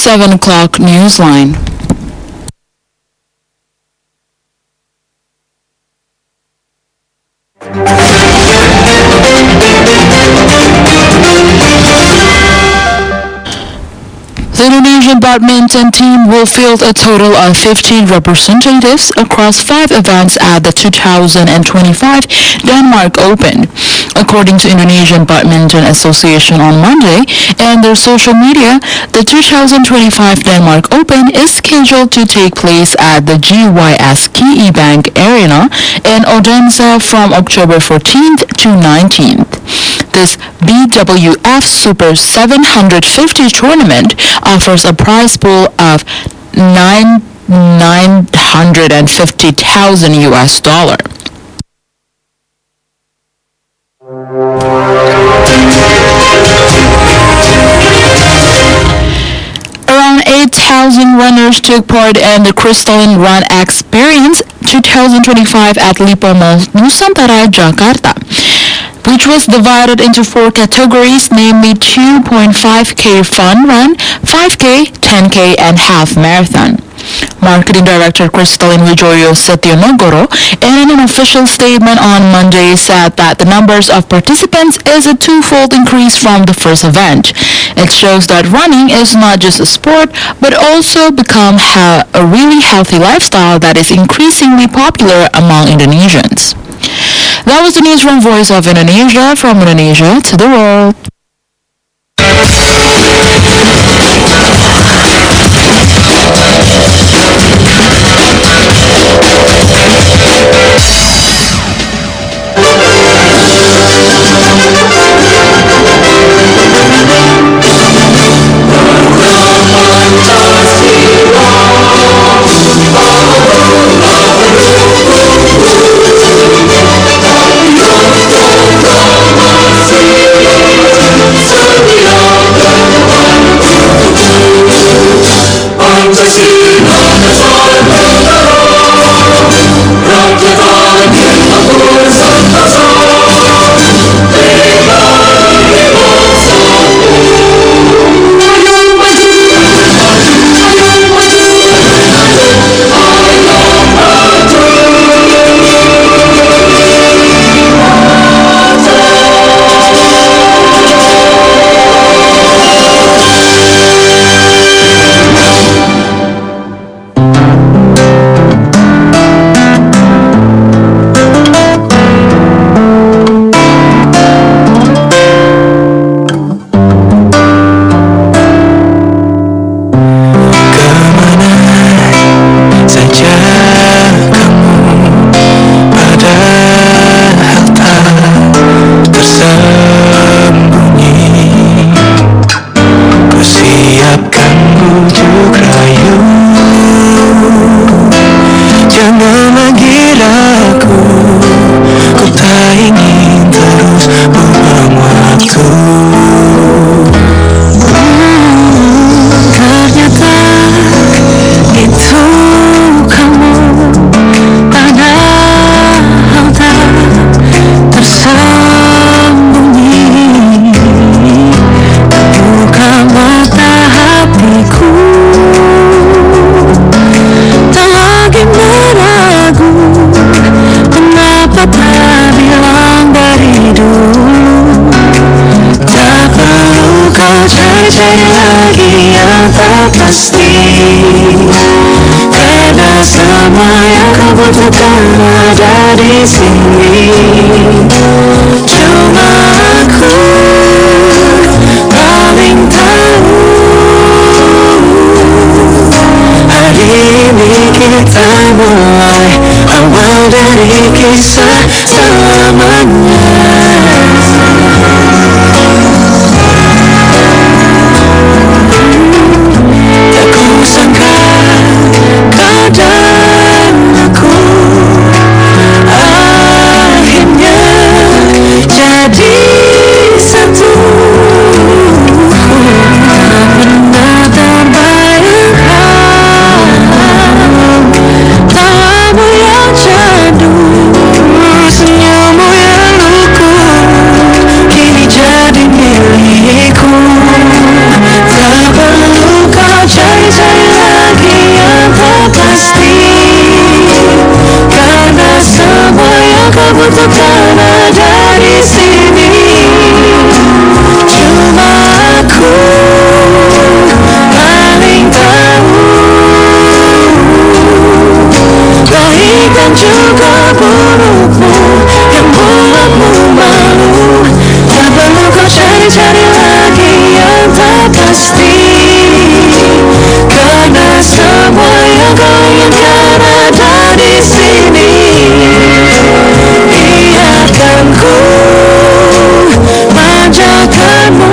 7 o'clock Newsline. The Indonesian badminton team will field a total of 15 representatives across 5 events at the 2025 Denmark Open, according to Indonesian Badminton Association on Monday. And their social media, the 2025 Denmark Open is scheduled to take place at the GYS KE Bank Arena in Odense from October 14th to 19th. This BWF Super 750 tournament offers a prize pool of $950,000 US. Around 8,000 runners took part in the Crystalline Run Experience 2025 at Lipo Mall, Nusantara, Jakarta, which was divided into 4 categories, namely 2.5K fun run, 5K, 10K, and half marathon. Marketing Director Crystalline Wijoyo Setionogoro, in an official statement on Monday, said that the numbers of participants is a twofold increase from the first event. It shows that running is not just a sport, but also become a really healthy lifestyle that is increasingly popular among Indonesians. That was the news from Voice of Indonesia, from Indonesia to the world. Senyummu yang luku butuhkan ada di sini. Cuma aku paling tahu baik dan juga burukmu yang buatmu malu. Tak perlu kau cari-cari lagi yang tak pasti, karena semua yang kau inginkan ada di sini. Biarkan ku manjakanmu.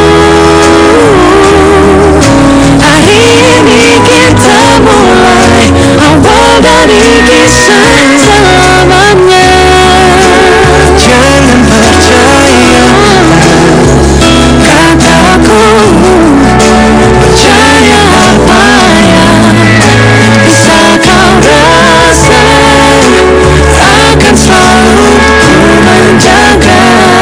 Hari ini kita mulai awal dari kisah selamanya. Jangan percaya kataku, percaya apa yang bisa kau rasa. Akan selalu menjaga,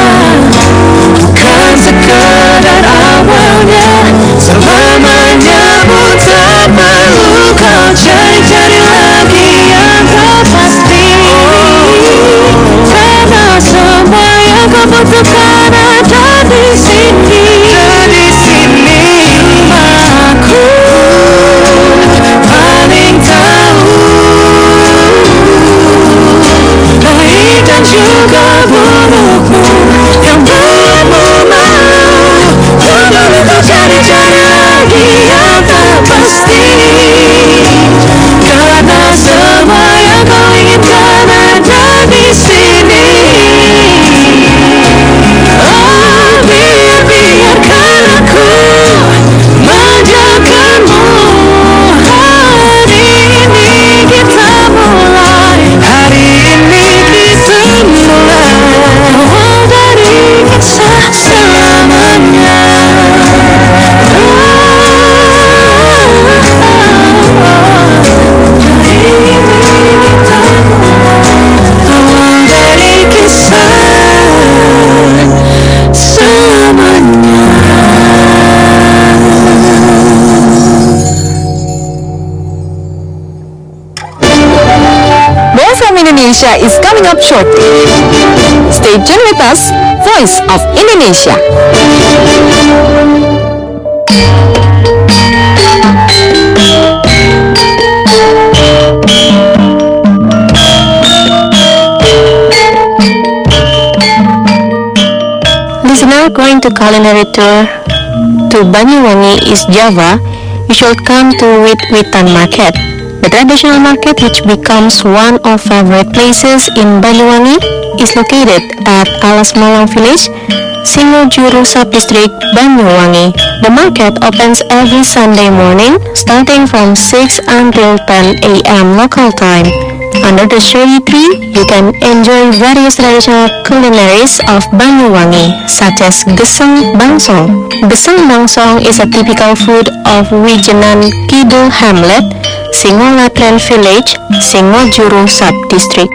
bukan sekedar awalnya, selamanya pun tak perlu kau cari-cari lagi yang tak pasti, karena semua yang kau butuhkan ada di sini. Cuma aku paling tahu baik dan juga burukmu yang buatmu malu. Tak perlu kau cari-cari lagi yang tak pasti, karena semua yang kau inginkan ada di sini. Oh, biarkan aku manjakanmu. Hari ini kita mulai, hari ini kita mulai awal dari kisah selamanya. Hari ini kita awal dari kisah selamanya. More from Indonesia is coming up shortly. Stay tuned with us, Voice of Indonesia. Listener going to culinary tour to Banyuwangi, East Java, you should come to Wit-Witan Market. The traditional market, which becomes one of favorite places in Banyuwangi, is located at Alas Malang Village, Singojuru Sub-District, Banyuwangi. The market opens every Sunday morning, starting from 6 until 10 a.m. local time. Under the shady tree, you can enjoy various traditional culinaries of Banyuwangi, such as Gesang Bangsong. Gesang Bangsong is a typical food of Wijenan Kidul Hamlet, Singolatren Village, Singojuru Sub-District.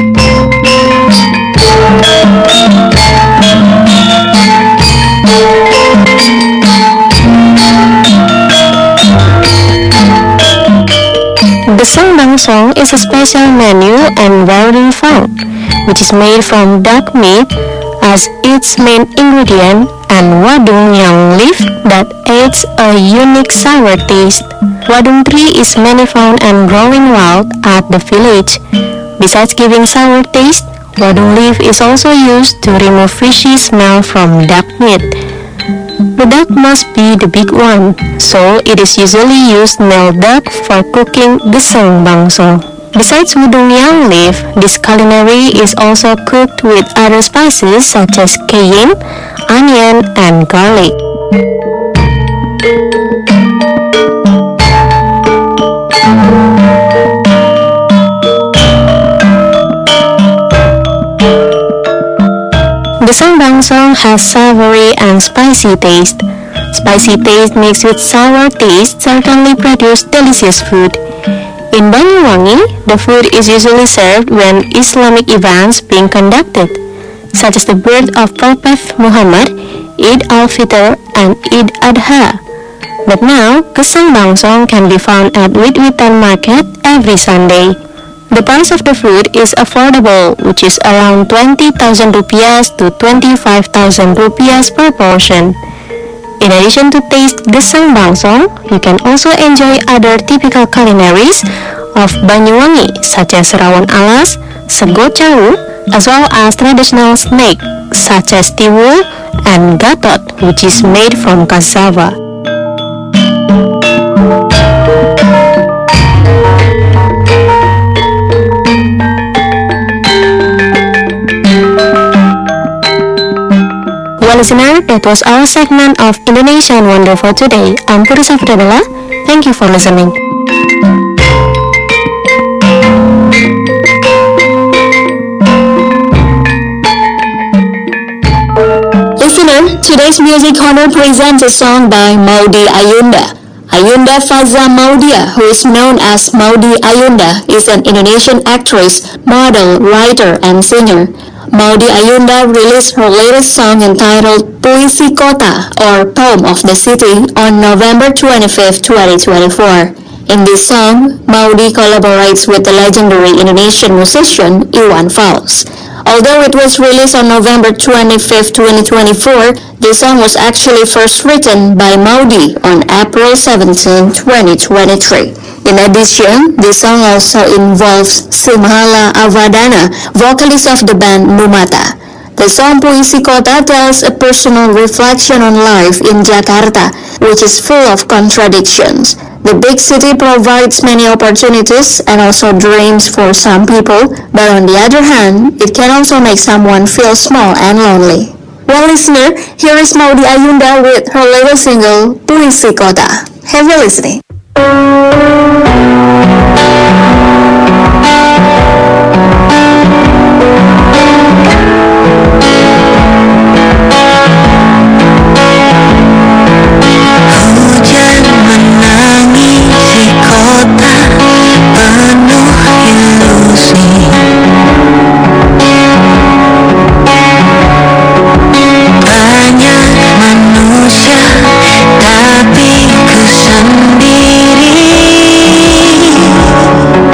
Gesang Bangsong is a special menu and rarely found, which is made from duck meat as its main ingredient and wadung yang leaf that adds a unique sour taste. Wadung tree is mainly found and growing wild at the village. Besides giving sour taste, wadung leaf is also used to remove fishy smell from duck meat. The duck must be the big one, so it is usually used nail duck for cooking Gesang Bangsong. Besides wadung yang leaf, this culinary is also cooked with other spices such as cayenne, onion, and garlic. Gesang Bangsong has savory and spicy taste. Spicy taste mixed with sour taste certainly produce delicious food. In Banyuwangi, the food is usually served when Islamic events being conducted, such as the birth of Prophet Muhammad, Eid al-Fitr, and Eid Adha. But now, Gesang Bangsong can be found at Wit-Witan Market every Sunday. The price of the food is affordable, which is around 20,000 rupiahs to 25,000 rupiahs per portion. In addition to taste the Sangbangsong, you can also enjoy other typical culinaries of Banyuwangi such as rawon alas, sego cawu, as well as traditional snack such as tiwul and gatot, which is made from cassava. Well, listener, that was our segment of Indonesian Wonder for today. I'm Puri Safdabella. Thank you for listening. Listener, today's Music Corner presents a song by Maudy Ayunda. Ayunda Faza Maudia, who is known as Maudy Ayunda, is an Indonesian actress, model, writer, and singer. Maudy Ayunda released her latest song entitled Puisi Kota, or Poem of the City, on November 25, 2024. In this song, Maudy collaborates with the legendary Indonesian musician Iwan Fals. Although it was released on November 25, 2024, the song was actually first written by Maudy on April 17, 2023. In addition, the song also involves Simhala Avadana, vocalist of the band Numata. The song Puisi Kota tells a personal reflection on life in Jakarta, which is full of contradictions. The big city provides many opportunities and also dreams for some people, but on the other hand, it can also make someone feel small and lonely. Well, listener, here is Maudy Ayunda with her latest single, Puisi Kota. Have a listening. Tapi ku sendiri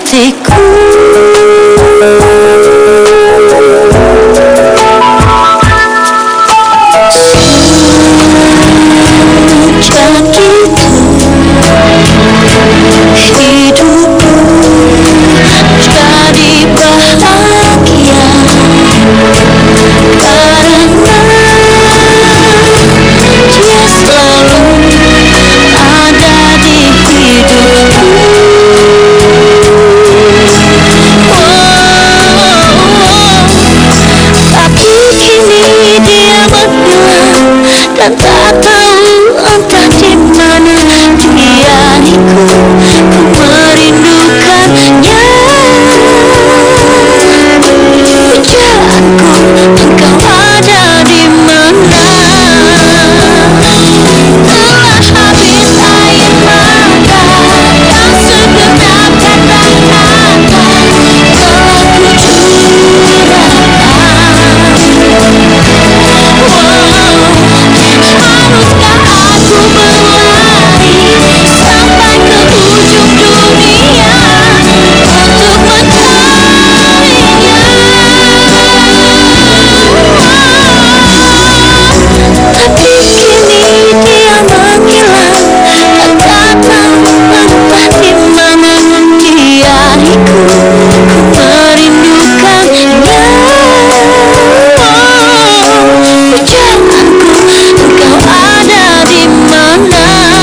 hatiku. Sejak itu hidupku jadi bahagia karena dia selalu ada di hidupku. Tapi kini dia menghilang dan tak tahu entah di mana dia ikut. Ku merindukannya. Pujaanku, engkau ada di mana? Telah habis air mata yang segenap kata-kata telah ku curahkan. Haruskah aku berlari sampai ke ujung dunia untuk mencarinya? Tapi kini dia menghilang dan tak tahu entah di mana dia ikut. Ku merindukannya. Pujaanku, engkau ada di mana?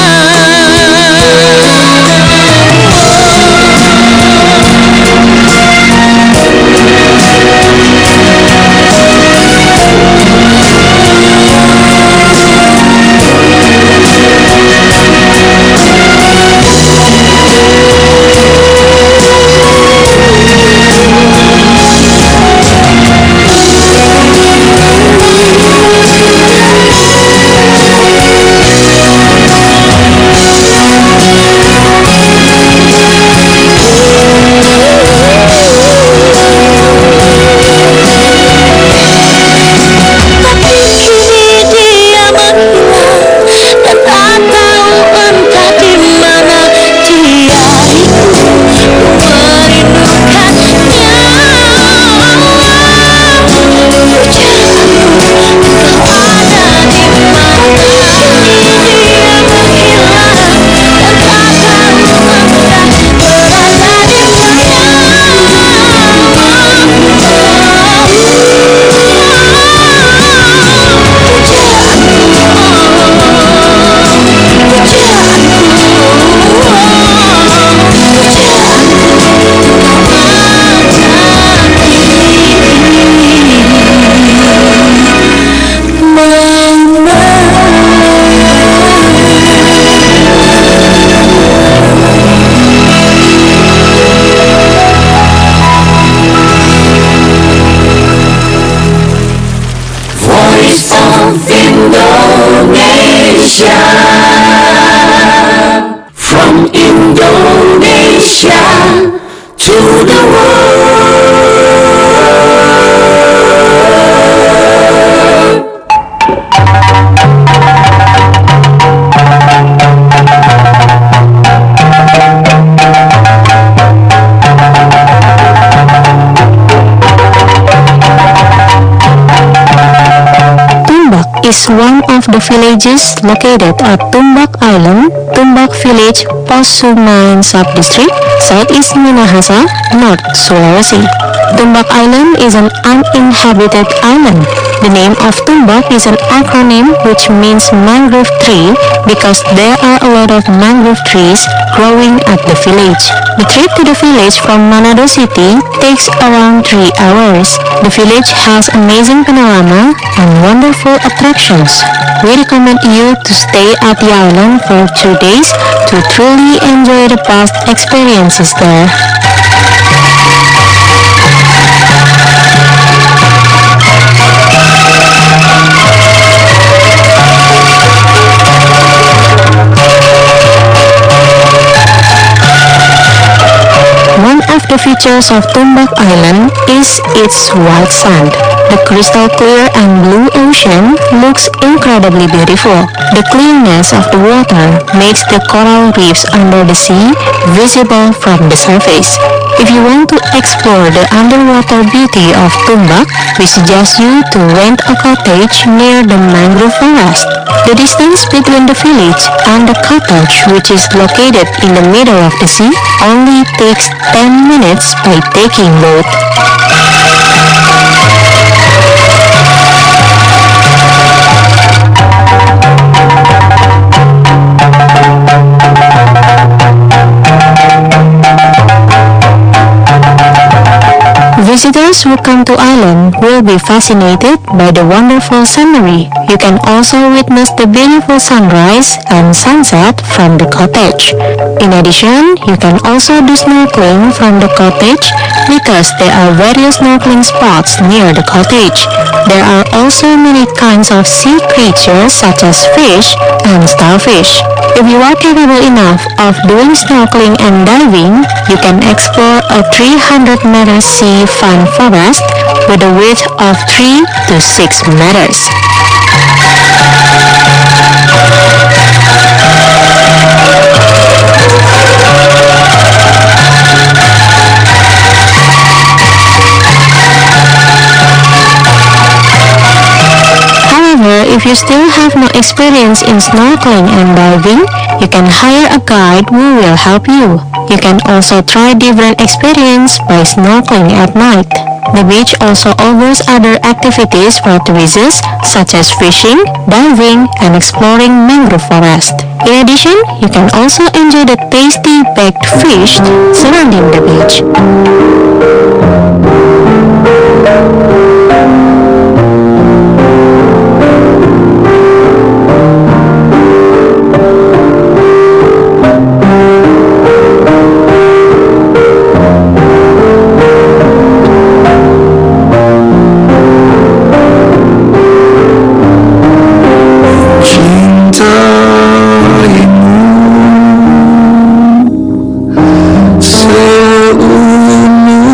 Tapi kini dia menghilang dan tak tahu entah di mana dia ikut. Ku merindukannya. Pujaanku, engkau ada di mana? Dia menghilang dan tak tahu entah berada di Voice of Indonesia, from Indonesia to the world. Tumbak is one of the villages located at Tumbak Island, Tumbak Village, Pasuruan Sub-District, Southeast Minahasa, North Sulawesi. Tumbak Island is an uninhabited island. The name of Tumbak is an acronym which means mangrove tree because there are a lot of mangrove trees growing at the village. The trip to the village from Manado City takes around 3 hours. The village has amazing panorama and wonderful attractions. We recommend you to stay at the island for 2 days to truly enjoy the past experiences there. One of the features of Tumbak Island is its white sand. The crystal clear and blue ocean looks incredibly beautiful. The cleanness of the water makes the coral reefs under the sea visible from the surface. If you want to explore the underwater beauty of Tumbak, we suggest you to rent a cottage near the mangrove forest. The distance between the village and the cottage, which is located in the middle of the sea, only takes 10 minutes by taking boat. Visitors who come to island will be fascinated by the wonderful scenery. You can also witness the beautiful sunrise and sunset from the cottage. In addition, you can also do snorkeling from the cottage because there are various snorkeling spots near the cottage. There are also many kinds of sea creatures such as fish and starfish. If you are capable enough of doing snorkeling and diving, you can explore a 300-meter sea fan forest with a width of 3 to 6 meters. However, if you still have no experience in snorkeling and diving, you can hire a guide who will help you. You can also try different experience by snorkeling at night. The beach also offers other activities for tourists such as fishing, diving, and exploring mangrove forest. In addition, you can also enjoy the tasty baked fish surrounding the beach. Seumur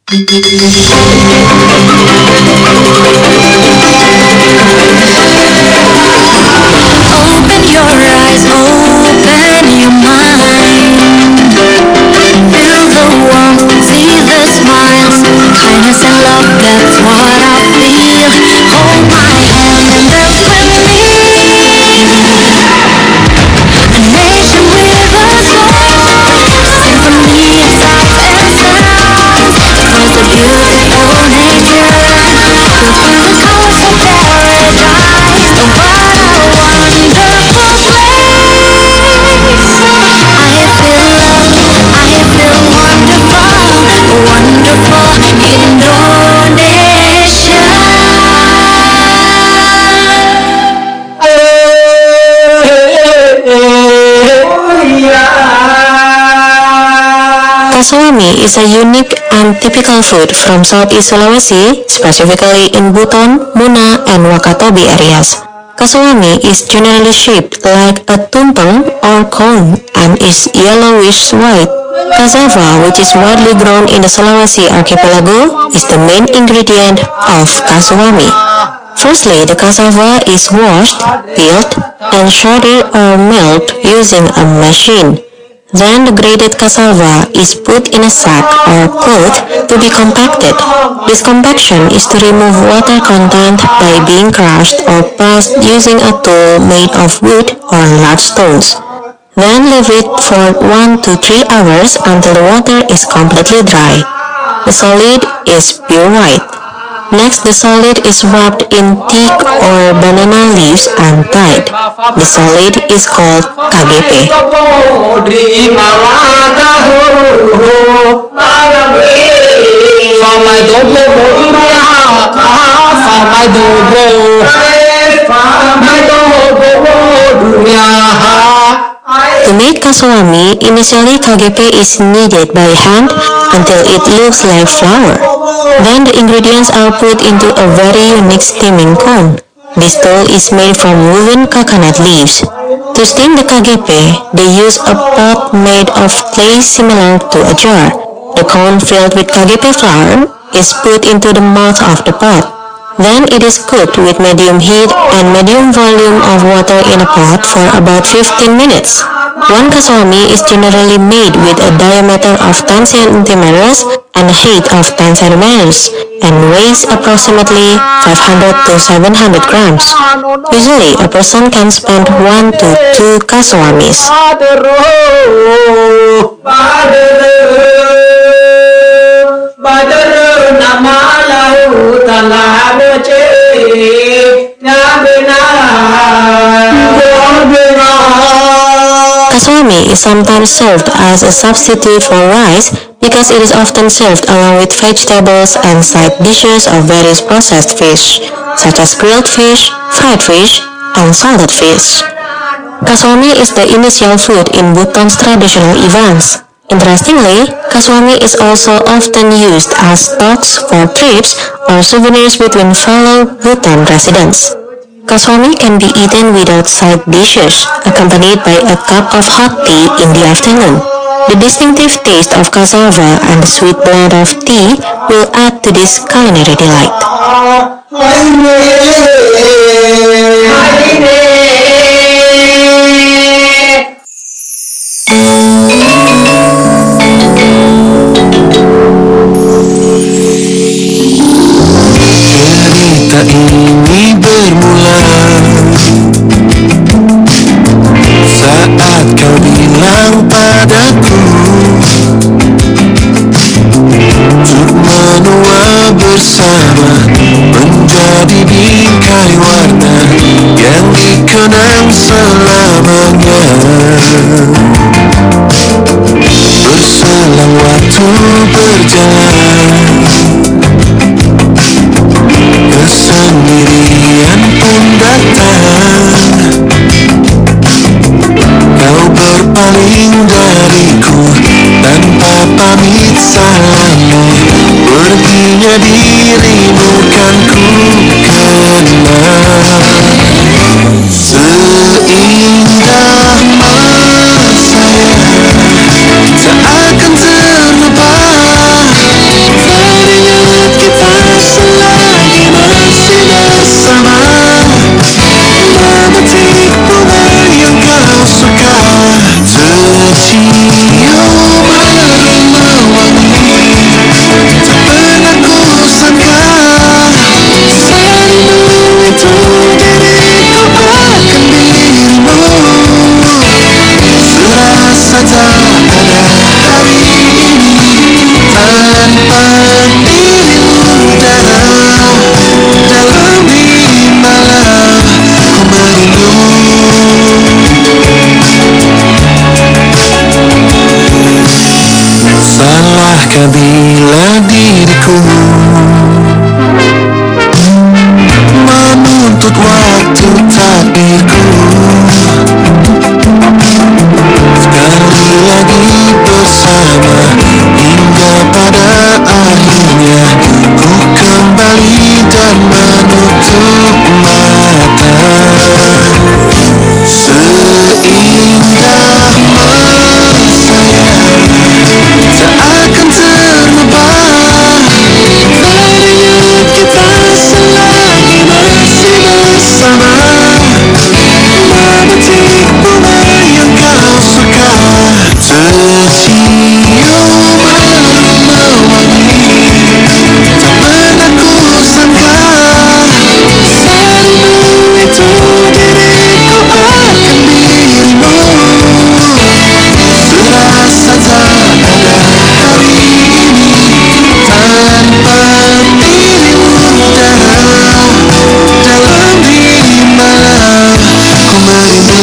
Open your eyes, open your mind. Feel the warmth, see the smiles, kindness and love, that's what I feel. Hold my hand and dance with me. A nation with a song, symphony of sights and sounds. Across the beautiful nature, we'll find the colorful paradise. Oh, what a wonderful place! I feel love, I feel wonderful, wonderful Indonesia. Kasawami is a unique and typical food from Southeast Sulawesi, specifically in Buton, Muna, and Wakatobi areas. Kasawami is generally shaped like a tumpeng or cone and is yellowish white. Cassava, which is widely grown in the Sulawesi archipelago, is the main ingredient of kasawami. Firstly, the cassava is washed, peeled, and shredded or milled using a machine. Then the grated cassava is put in a sack or cloth to be compacted. This compaction is to remove water content by being crushed or pressed using a tool made of wood or large stones. Then leave it for 1 to 3 hours until the water is completely dry. The solid is pure white. Next, the solid is wrapped in thick or banana leaves and tied. The solid is called KGP. To make kasawami, initially KGP is kneaded by hand until it looks like flour. Then the ingredients are put into a very unique steaming cone. This dough is made from woven coconut leaves. To steam the KGP, they use a pot made of clay similar to a jar. The cone filled with KGP flour is put into the mouth of the pot. Then it is cooked with medium heat and medium volume of water in a pot for about 15 minutes. One kasawami is generally made with a diameter of 10 centimeters and a height of 10 centimeters and weighs approximately 500 to 700 grams. Usually, a person can spend 1 to 2 kasawamis. Kasawami is sometimes served as a substitute for rice because it is often served along with vegetables and side dishes of various processed fish, such as grilled fish, fried fish, and salted fish. Kasawami is the initial food in Buton's traditional events. Interestingly, kasawami is also often used as stocks for trips or souvenirs between fellow Buton residents. Kasawami can be eaten without side dishes, accompanied by a cup of hot tea in the afternoon. The distinctive taste of cassava and the sweet blend of tea will add to this culinary delight. Cerita ini bermula saat kau bilang padaku untuk menua bersama menjadi bingkai warna yang dikenang selamanya. Berselang waktu berjalan, kesendirian pun datang. Kau berpaling dariku tanpa pamit salamu. Perginya dirimu kan ku kenal. Seindah masa seakan terlupa. Maka bila diriku menuntut waktu takdirku, sekali lagi bersama hingga pada akhirnya ku kembali dan menutup mata. Seindah menyayang tak akan terlupakan. Denyut kita selagi masih bersama, memetik bunga yang kau suka, tercium aroma wangi tak pernah ku sangka. Serindu itu diriku akan dirimu, serasa tak ada hari ini tanpa dirimu. Dalam diri malam ku merindu,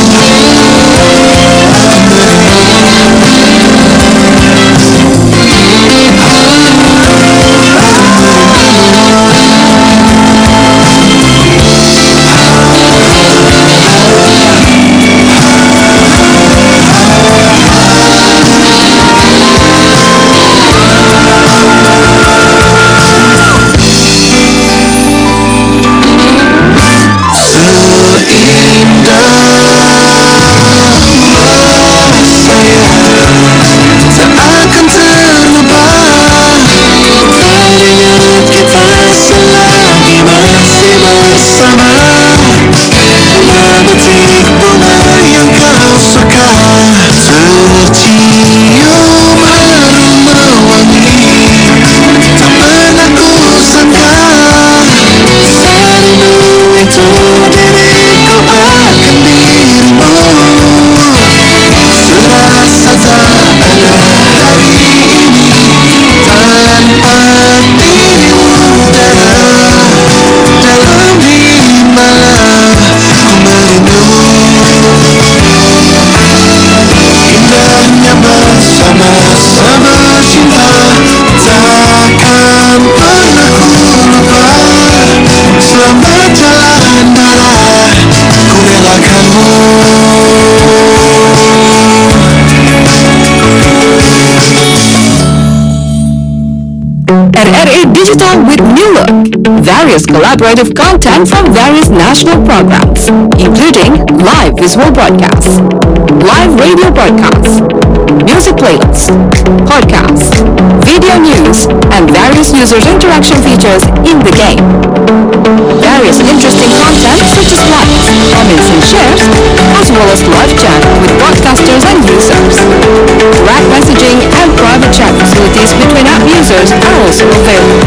RRA Digital with New Look. Various collaborative content from various national programs, including live visual broadcasts, live radio broadcasts, music playlists, podcasts, video news, and various users' interaction features in the game. Various interesting content such as likes, comments, and shares, as well as live chat with broadcasters and users. Rack messaging and private chat facilities between app users are also available.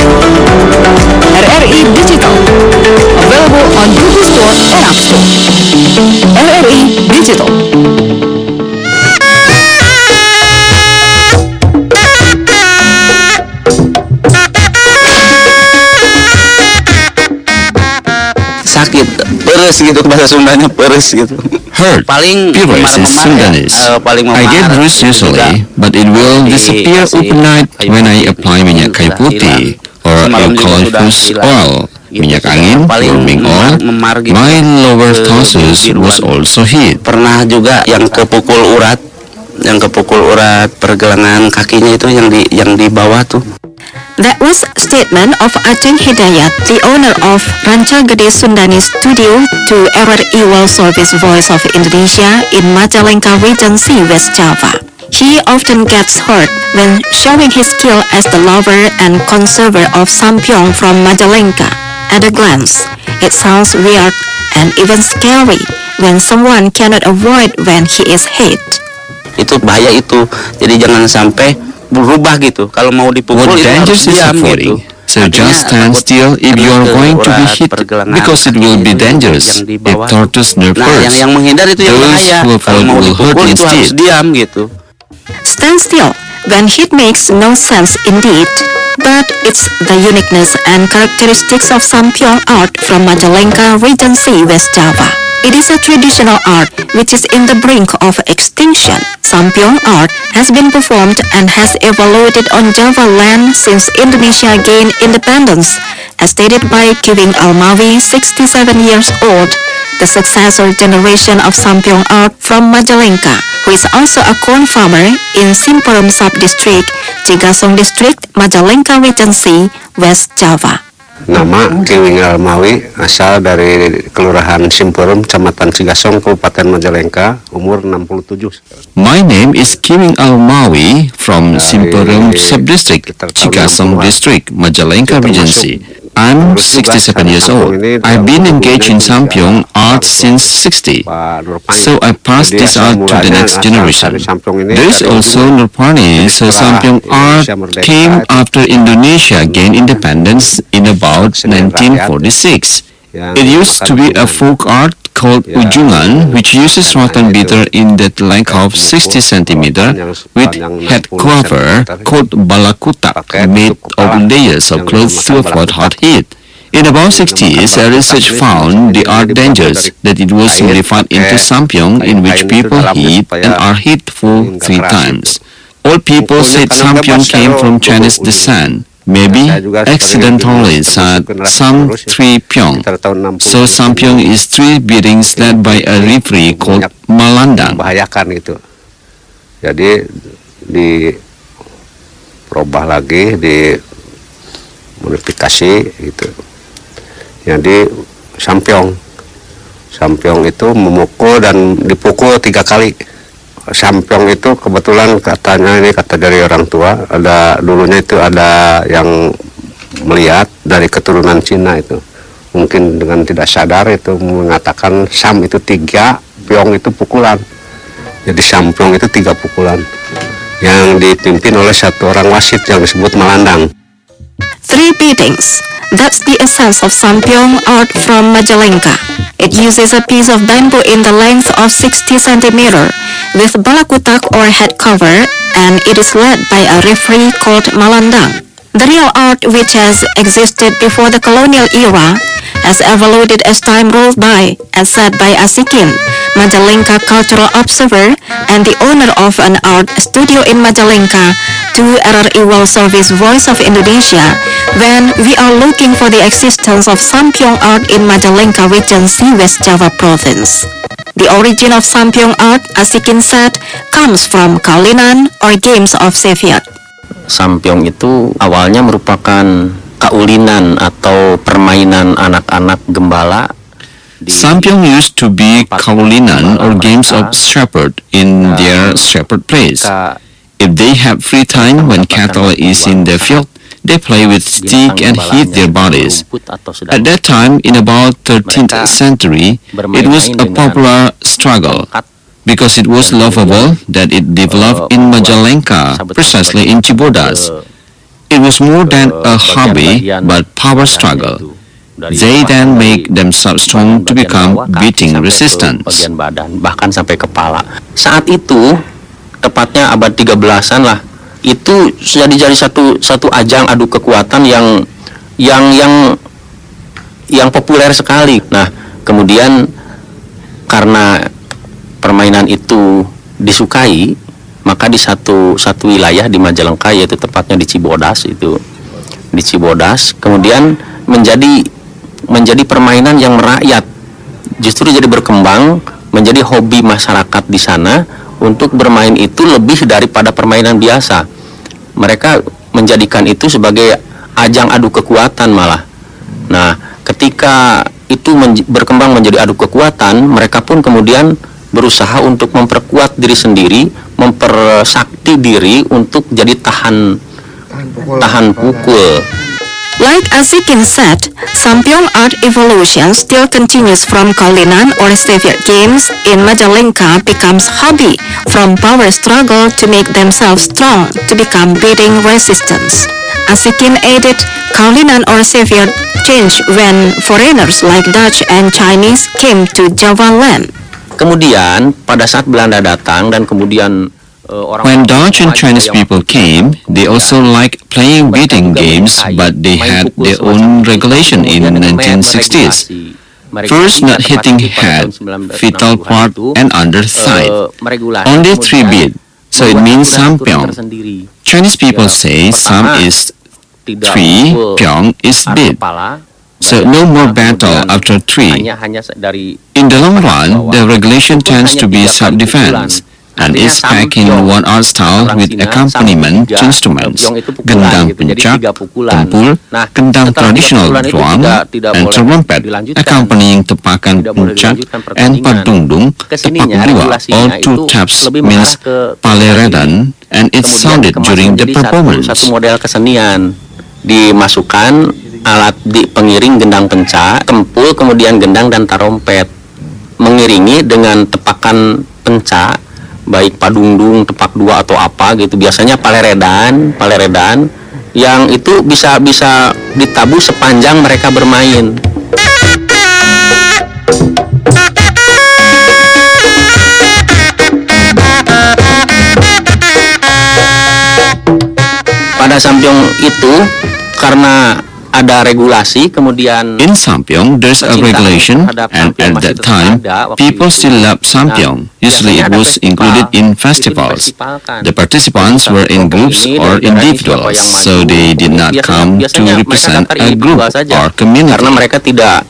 RRI Digital, available on Google Store and App Store. RRI Digital. Sakit, peres gitu, bahasa Sundanya peres gitu. Hurt. Paling Peres is Sundanese. I get bruise usually, but it will disappear overnight when I apply minyak kayu putih or eucalyptus oil, minyak angin, warming oil. My lower tonsills was also hit. Pernah juga yang kepukul urat, pergelangan kakinya itu yang di bawah tuh. That was a statement of Aceh Hidayat, the owner of Ranca Gede Sundani Studio, to RRI World Service Voice of Indonesia in Majalengka Regency, West Java. He often gets hurt when showing his skill as the lover and conserver of Sampyong from Majalengka. At a glance, it sounds weird and even scary when someone cannot avoid when he is hit. Itu bahaya itu, jadi jangan sampai berubah gitu. Kalau mau dipukul What itu harus dangers is diam avoiding. gitu. So just stand still if you are going to be hit, because it will be dangerous if tortoise nerve Nah, hurts. yang menghindar itu yang Those bahaya. who Kalau avoid mau will hurt dipukul itu harus instead. diam gitu. Stand still when hit makes no sense indeed, but it's the uniqueness and characteristics of Sampyong art from Majalengka Regency, West Java. It is a traditional art which is in the brink of extinction. Sampyong art has been performed and has evolved on Java land since Indonesia gained independence, as stated by Giving Almawi, 67 years old, the successor generation of Sampyong art from Majalengka, who is also a corn farmer in Simperum Sub-District, Cigasong District, Majalengka Regency, West Java. Nama Giving Almawi, asal dari Kelurahan Simperum, Kecamatan Cigasong, Kabupaten Majalengka, umur 67. My name is Giving Almawi from Simperum Sub-District, Cigasong District, Majalengka Regency. I'm 67 years old. I've been engaged in Sampyong art since 60, so I passed this art to the next generation. There is also Nurpani, so Sampyong art came after Indonesia gained independence in about 1946. It used to be a folk art called Ujungan, which uses rotten beater in that length of 60 cm with head cover called balakutak, made of layers of clothes to avoid hot heat. In about 60s, research found the art dangerous, that it was modified into Sampyong, in which people heat and are hit for 3 times. All people said Sampyong came from Chinese descent. Maybe accidentally said some 3 pyong. So Sampyong is 3 beatings led by a referee called Malandang. Membahayakan gitu. Jadi diperubah lagi, dimodifikasi gitu. Jadi Sampyong itu memukul dan dipukul 3 kali. Sampyong itu kebetulan katanya, ini kata dari orang tua, ada dulunya itu ada yang melihat dari keturunan Cina itu, mungkin dengan tidak sadar itu mengatakan sam itu 3, pyong itu pukulan. Jadi Sampyong itu 3 pukulan yang dipimpin oleh 1 orang wasit yang disebut Malandang. 3 beatings. That's the essence of Sampyong art from Majalengka. It uses a piece of bamboo in the length of 60 cm with balakutak or head cover, and it is led by a referee called Malandang. The real art, which has existed before the colonial era, has evolved as time rolled by, as said by Asikin, Majalengka cultural observer and the owner of an art studio in Majalengka, to RRI World Service Voice of Indonesia, when we are looking for the existence of Sampyong art in Majalengka Regency, West Java Province. The origin of Sampyong art, Asikin said, comes from Kaulinan or games of Sevier. Sampyong itu awalnya merupakan kaulinan atau permainan anak-anak gembala. Sampyong used to be kaulinan or games of shepherd in their shepherd place. If they have free time when cattle is in the field, they play with stick and heat their bodies. At that time, in about 13th century, it was a popular struggle because it was lovable that it developed in Majalengka, precisely in Cibodas. It was more than a hobby, but power struggle. They then make themselves strong to become beating resistant. Bagian badan, bahkan sampai kepala. Saat itu, tepatnya abad 13-an lah, itu jadi satu ajang adu kekuatan yang populer sekali. Nah, kemudian karena permainan itu disukai, maka di satu wilayah di Majalengka, yaitu tepatnya di Cibodas itu, di Cibodas, kemudian menjadi permainan yang merakyat, justru jadi berkembang menjadi hobi masyarakat di sana. Untuk bermain itu lebih daripada permainan biasa. Mereka menjadikan itu sebagai ajang adu kekuatan malah. Nah, ketika itu berkembang menjadi adu kekuatan, mereka pun kemudian berusaha untuk memperkuat diri sendiri, mempersakti diri untuk jadi tahan pukul. Like Asikin said, Sampyong art evolution still continues from Kaulinan or Sevier games in Majalengka becomes hobby, from power struggle to make themselves strong to become beating resistance. Asikin added, Kaulinan or Sevier changed when foreigners like Dutch and Chinese came to Java land. Kemudian pada saat Belanda datang dan kemudian when Dutch and Chinese people came, they also liked playing beating games, but they had their own regulation in the 1960s. First, not hitting head, vital part, and underside. Only 3 beat, so it means sampyeong. Chinese people say sam is 3, pyong is beat. So no more battle after 3. In the long run, the regulation tends to be self-defense, and is packed in one art style with accompaniment instruments, gendang pencak, tempul, gendang traditional drum, and trumpet, accompanying tepakan pencak, and padungdung, tepak dua, all 2 taps means paleredan, and it sounded during the performance. Satu model kesenian dimasukkan alat di pengiring gendang pencak, tempul, kemudian gendang dan tarompet, mengiringi dengan tepakan pencak, baik padungdung, tepak dua atau apa gitu. Biasanya paleredan yang itu bisa ditabuh sepanjang mereka bermain. Pada sampyeong itu karena ada regulasi, kemudian in sampyeong there's a regulation, and at that time people still love sampyeong. Usually it was included in festivals. The participants were in groups or individuals, so they did not come to represent a group or community. Karena mereka tidak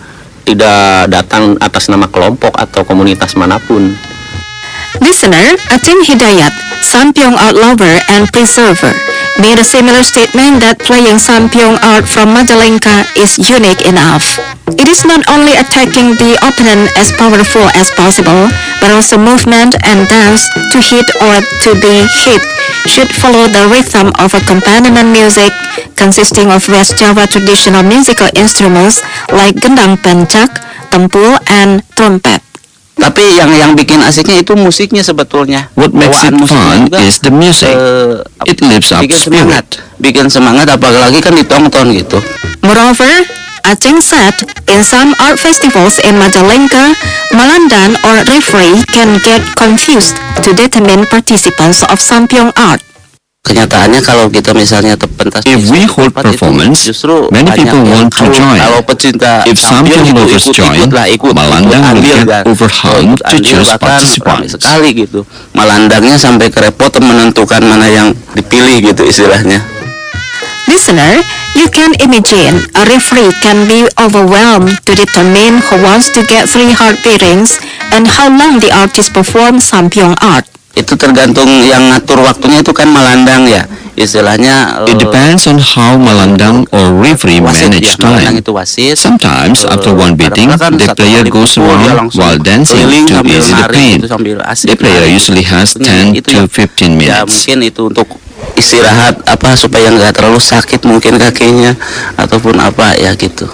datang atas nama kelompok atau komunitas manapun. Listener, Atin Hidayat, sampyeong art lover and preserver, made a similar statement that playing sampyeong art from Majalengka is unique enough. It is not only attacking the opponent as powerful as possible, but also movement and dance to hit or to be hit should follow the rhythm of accompaniment music consisting of West Java traditional musical instruments like gendang pencak, tempul, and trumpet. Tapi yang bikin asiknya itu musiknya sebetulnya. What makes it fun is the music. It lifts up spirit. Bikin semangat, apalagi kan ditonton gitu. Moreover, Aceng said, in some art festivals in Majalengka, Malandan or referee can get confused to determine participants of sampyeong art. Kenyataannya kalau kita misalnya pentas, if we hold performance, many people want to join. If sampyeong lovers join, Malandang will get overwhelmed to choose participants. Sekali gitu, Malandangnya sampai kerepotan menentukan mana yang dipilih gitu istilahnya. Listener, you can imagine a referee can be overwhelmed to determine who wants to get 3 heart beatings and how long the artist performs sampyeong art. Itu tergantung yang ngatur waktunya itu kan Malandang ya. Istilahnya it depends on how Malandang or referee manage time. Sometimes after one beating, the player goes around while dancing to ease the pain. The player usually has 10 to 15 minutes. Ya mungkin itu untuk istirahat apa supaya nggak terlalu sakit mungkin kakinya ataupun apa ya gitu.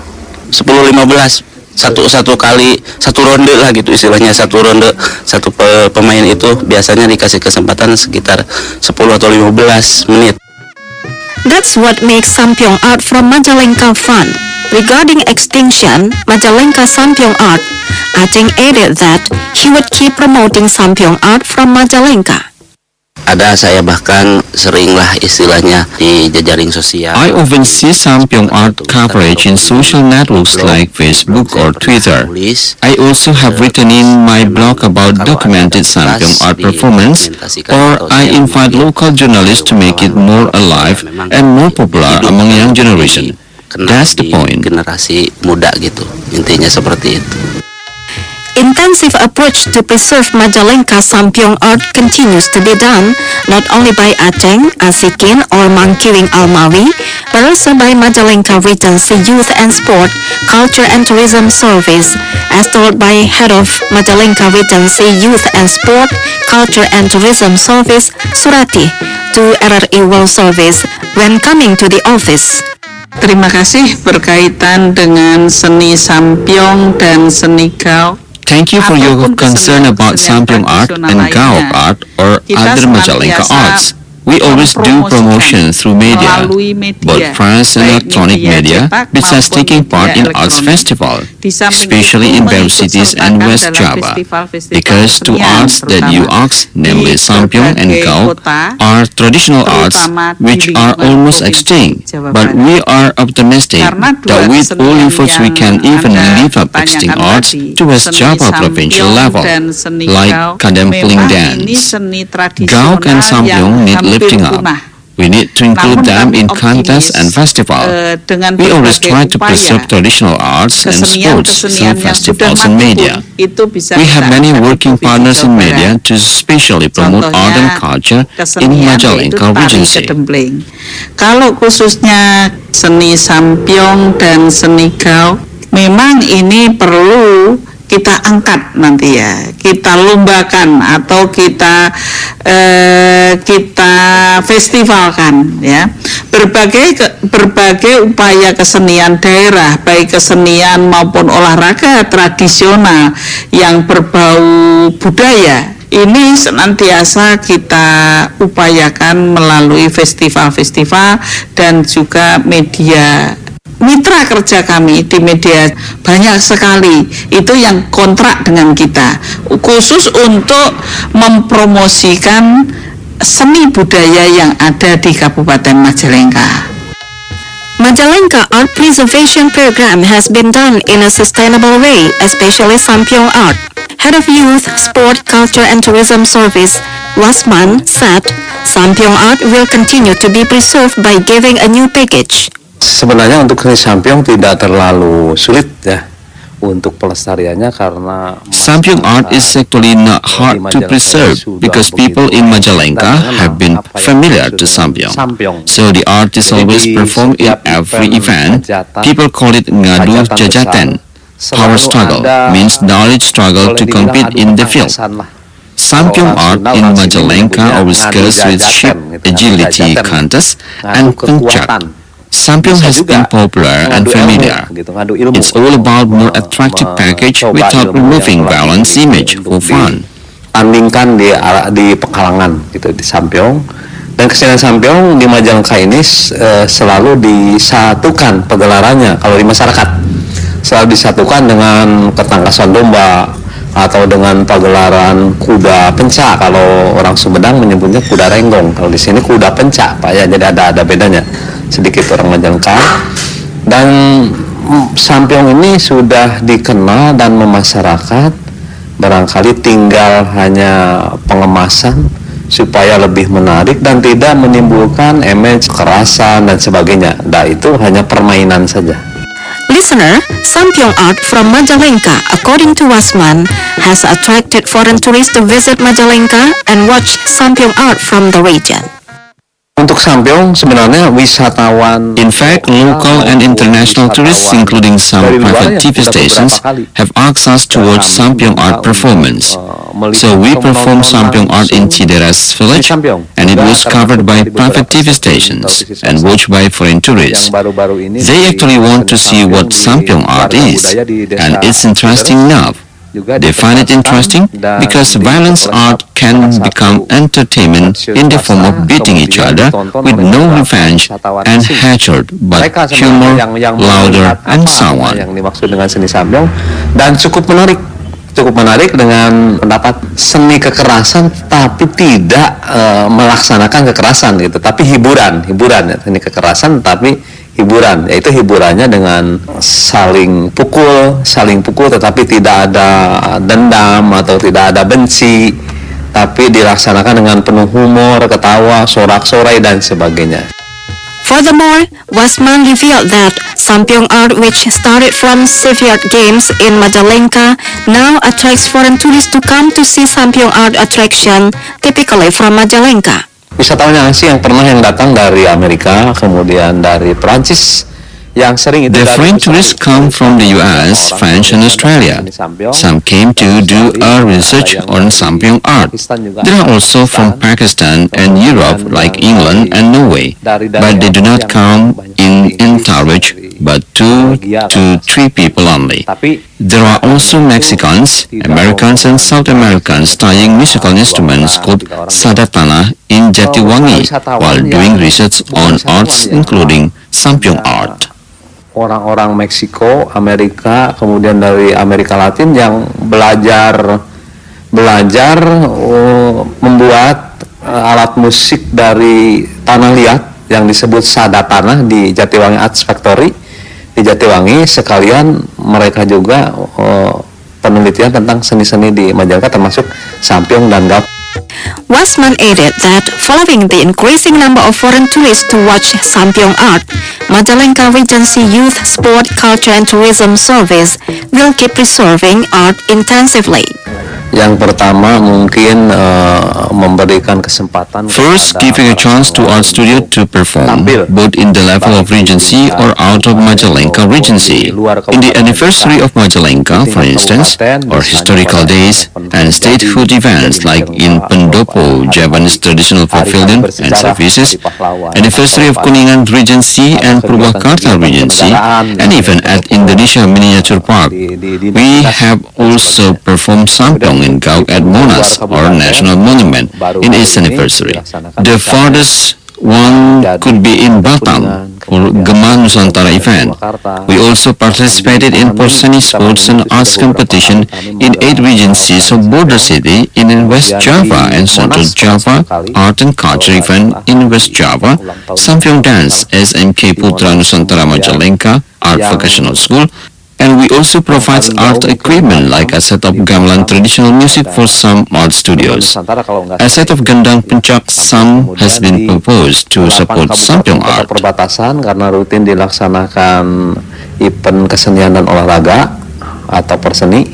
10-15 satu kali satu ronde lah gitu istilahnya, satu ronde satu pemain itu biasanya dikasih kesempatan sekitar 10 atau 15 menit. That's what makes sampyeong art from Majalengka fun. Regarding extinction, Majalengka sampyeong art, Aceng added that he would keep promoting sampyeong art from Majalengka. Ada, saya bahkan seringlah istilahnya di jejaring sosial. I often see sampyeong art coverage in social networks like Facebook or Twitter. I also have written in my blog about documented sampyeong art performance, or I invite local journalists to make it more alive and more popular among young generation. That's the point. Generasi muda gitu, intinya seperti itu. Intensive approach to preserve Majalengka sampyeong art continues to be done not only by Aceng, Asikin, or Mangkiring Almawi, but also by Majalengka Regency Youth and Sport, Culture and Tourism Service, as told by head of Majalengka Regency Youth and Sport, Culture and Tourism Service, Surati, to RRI World Service when coming to the office. Terima kasih berkaitan dengan seni sampyeong dan seni gaok. Thank you for your concern about sampyeong art and gaok art or other Majalengka arts. We always do promotion through media, both press and electronic media, besides taking part in arts festival, especially in Baru cities and West Java, because two arts that you asked, namely Sampyong and Gao, are traditional arts which are almost extinct, but we are optimistic that with all efforts we can even lift up extinct arts to West Java provincial level, like Kadempling dance. Gao and Sampyong need lifting up. We need to include them in contests and festivals. We always try to preserve traditional arts and sports through festivals and media. We have many working partners in media to specially promote art and culture in Majalengka Regency. Kalau khususnya seni Sampyong dan seni Gao, memang ini perlu kita angkat nanti ya, kita lombakan atau kita festivalkan ya. Berbagai upaya kesenian daerah, baik kesenian maupun olahraga tradisional yang berbau budaya, ini senantiasa kita upayakan melalui festival-festival dan juga media. Mitra kerja kami di media banyak sekali itu yang kontrak dengan kita khusus untuk mempromosikan seni budaya yang ada di Kabupaten Majalengka. Majalengka Art Preservation Program has been done in a sustainable way, especially Sampyong Art. Head of Youth, Sport, Culture and Tourism Service, Wasman, said Sampyong Art will continue to be preserved by giving a new package. Sebenarnya untuk seni Sampyong tidak terlalu sulit ya untuk pelestariannya karena Sampyong art is actually not hard to preserve because people in Majalengka have been familiar to Sampyong. So the art is always performed in every event. People call it ngadu jajatan. Power struggle means knowledge struggle to compete in the field. Sampyong art in Majalengka always goes with sheep agility contest and pencak. Sampyong has been popular and familiar. It's all about more attractive package without removing balance image for fun. Tandingkan di Pekalongan gitu di Sampyong, dan kesenian Sampyong di Majalengka ini selalu disatukan pegelarannya. Kalau di masyarakat selalu disatukan dengan ketangkasan domba atau dengan pagelaran kuda pencak. Kalau orang Sumedang menyebutnya kuda renggong, kalau di sini kuda pencak Pak ya, jadi ada bedanya sedikit orang Majalengka. Dan Sampyong ini sudah dikenal dan memasyarakat, barangkali tinggal hanya pengemasan supaya lebih menarik dan tidak menimbulkan image kekerasan dan sebagainya. Nah, itu hanya permainan saja. Listener, Sampyong art from Majalengka, according to Wasman, has attracted foreign tourists to visit Majalengka and watch Sampyong art from the region. Untuk Sampyong sebenarnya wisatawan, in fact, local and international tourists, including some private TV stations, have asked us to watch Sampyong art performance. So we performed Sampyong art in Cideras village, and it was covered by private TV stations and watched by foreign tourists. They actually want to see what Sampyong art is, and it's interesting enough. They find it interesting because violence art can become entertainment in the form of beating each other with no revenge and hatred, but humor, laughter, and so on. Yang dimaksud dengan seni Sampyong, dan cukup menarik dengan pendapat seni kekerasan tapi tidak melaksanakan kekerasan gitu, tapi hiburan ya, seni kekerasan tapi hiburan, yaitu hiburannya dengan saling pukul tetapi tidak ada dendam atau tidak ada benci, tapi dilaksanakan dengan penuh humor, ketawa, sorak-sorai dan sebagainya. Furthermore, Wasman revealed that Sampyong art, which started from Soviet games in Majalengka, now attracts foreign tourists to come to see Sampyong art attraction, typically from Majalengka. Wisatawan asing yang datang dari Amerika, kemudian dari Perancis, yang sering itu. The foreign tourists come from the US, French, and Australia. Some came to do a research on Sampyong art. There are also from Pakistan and Europe, like England and Norway, but they do not come in and entourage, but 2 to 3 people only. There are also Mexicans, Americans, and South Americans tying musical instruments called sadatana in Jatiwangi while doing research on arts including Sampyong art. Orang-orang Meksiko, Amerika, kemudian dari Amerika Latin yang belajar membuat alat musik dari tanah liat yang disebut sadatana di Jatiwangi Arts Factory di Jatiwangi. Sekalian mereka juga penelitian tentang seni-seni di Majalengka termasuk Sampyong dan Gav. Wasman added that following the increasing number of foreign tourists to watch Sampyong art, Majalengka Regency Youth Sport, Culture and Tourism Service will keep preserving art intensively. Yang pertama mungkin memberikan kesempatan. First, giving a chance to art studio to perform, both in the level of Regency or out of Majalengka Regency. In the anniversary of Majalengka, for instance, or historical days and statehood events like in Pendopo, Javanese Traditional Pavilion and Services, anniversary of Kuningan Regency and Purwakarta Regency, and even at Indonesia Miniature Park. We have also performed Sampyong in Gauk at Monas, or National Monument, in its anniversary. The farthest one could be in Batam for Gema Nusantara event. We also participated in Porseni Sports and Arts competition in 8 regencies of Border City in West Java and Central Java, Art and Culture event in West Java, Sampyong Dance, SMK Putra Nusantara Majalengka Art Vocational School, and we also provide art equipment like a set of gamelan traditional music for some art studios. A set of gendang pencak Sam has been proposed to support Sampyong art. Perbatasan karena rutin dilaksanakan event kesenian dan olahraga atau perseni.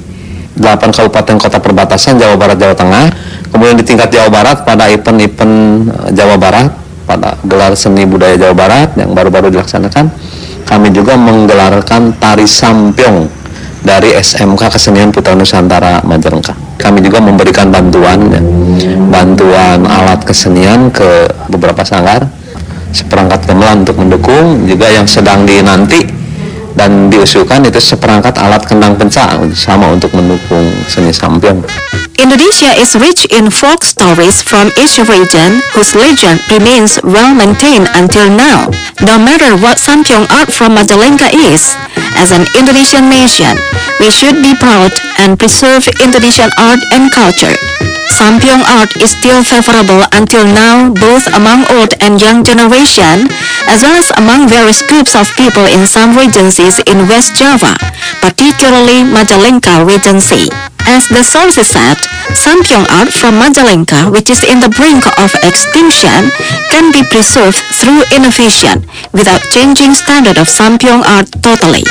8 kabupaten kota perbatasan Jawa Barat, Jawa Tengah. Kemudian di tingkat Jawa Barat pada event-event Jawa Barat, pada gelar seni budaya Jawa Barat yang baru-baru dilaksanakan, kami juga menggelarkan tari Sampyong dari SMK Kesenian Putra Nusantara Majalengka. Kami juga memberikan bantuan alat kesenian ke beberapa sanggar, seperangkat gamelan untuk mendukung, juga yang sedang dinanti dan diusulkan itu seperangkat alat kendang pencak sama untuk mendukung seni Sampyong. Indonesia is rich in folk stories from each region whose legend remains well maintained until now. No matter what Sampyong art from Majalengka is, as an Indonesian nation, we should be proud and preserve Indonesian art and culture. Sampyong art is still favorable until now both among old and young generation, as well as among various groups of people in some regencies in West Java, particularly Majalengka Regency. As the sources said, Sampyong art from Majalengka, which is in the brink of extinction, can be preserved through innovation without changing standard of Sampyong art totally.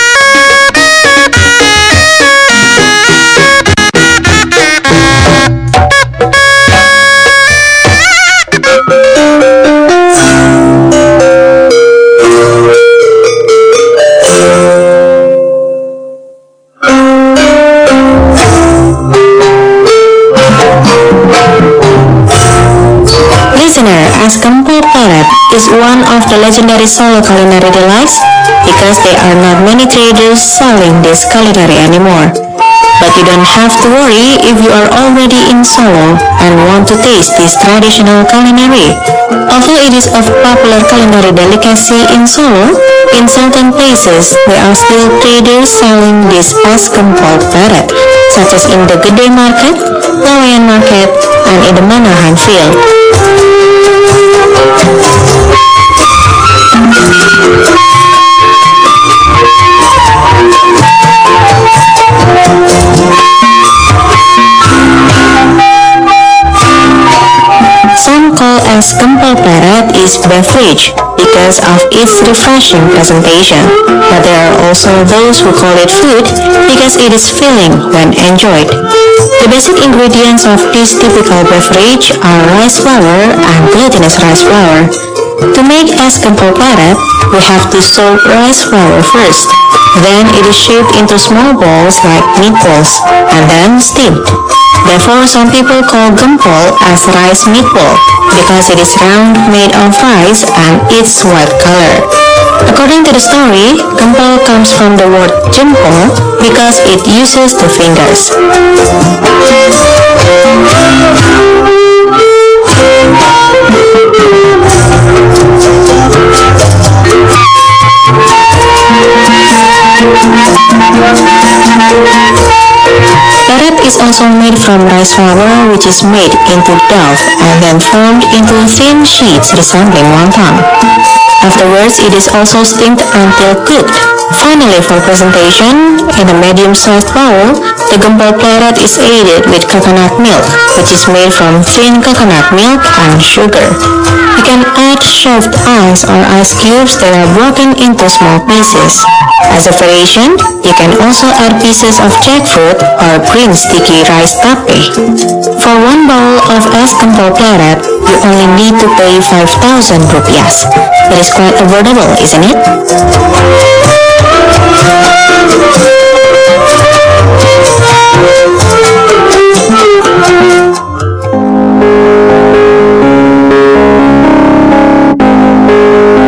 As Gempol Pleret is one of the legendary Solo culinary delights because there are not many traders selling this culinary anymore. But you don't have to worry if you are already in Solo and want to taste this traditional culinary. Although it is of popular culinary delicacy in Solo, in certain places there are still traders selling this as Gempol Pleret, such as in the Gede Market, Laweyan Market, and in the Manahan Field. Some call as Gempol Pleret is beverage because of its refreshing presentation, but there are also those who call it food because it is filling when enjoyed. The basic ingredients of this typical beverage are rice flour and glutinous rice flour. To make es Gempol Pleret, we have to soak rice flour first. Then it is shaped into small balls like meatballs and then steamed. Therefore, some people call gempol as rice meatball because it is round, made of rice, and its white color. According to the story, gempol comes from the word jempol because it uses the fingers. Pleret is also made from rice flour, which is made into dough and then formed into thin sheets resembling wonton. Afterwards, it is also steamed until cooked. Finally, for presentation, in a medium-sized bowl, the gempol pleret is aided with coconut milk, which is made from thin coconut milk and sugar. You can add shaved ice or ice cubes that are broken into small pieces. As a variation, you can also add pieces of jackfruit or green sticky rice tape. For one bowl of es gempol pleret, you only need to pay 5,000 rupiahs. It is quite affordable, isn't it?